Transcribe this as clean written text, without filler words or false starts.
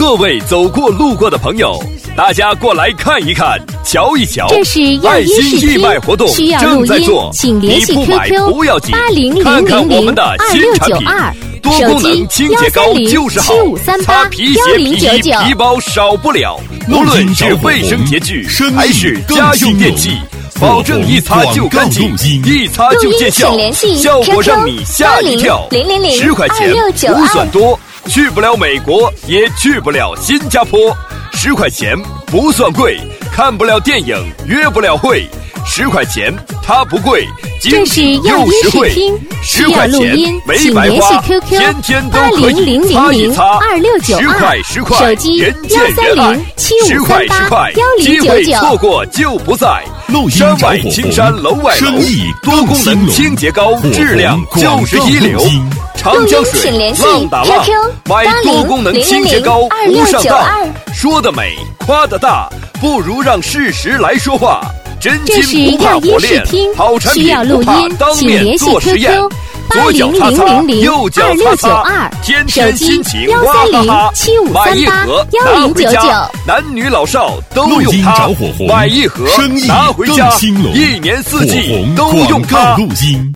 各位走过路过的朋友，大家过来看一看，瞧一瞧， 这是要爱心义卖活动需要正在做， 请联系 QQ 你不买不要紧，看看我们的新产品，多功能清洁膏就是好，擦皮鞋、皮衣、皮包少不了。无论是卫生洁具还是家用电器，保证一擦就干净，一擦就见效，效果让你吓一跳。10块钱不算多，去不了美国也去不了新加坡，10块钱不算贵，看不了电影约不了会，10块钱它不贵，经济又实惠，10块钱没白花，天天都可以擦一擦，10块，人见人爱，10块，机会错过就不在。山外青山楼外楼，多功能清洁膏质量就是一流。长江水浪打浪，买多功能清洁膏不上当。说得美，夸得大，不如让事实来说话。真金不怕火炼，好产品不怕当面做实验。左脚擦擦，右脚擦擦，天天心情哇哈哈。买一盒拿回家，男女老少都用它。买一盒拿回家，1年4季都用它。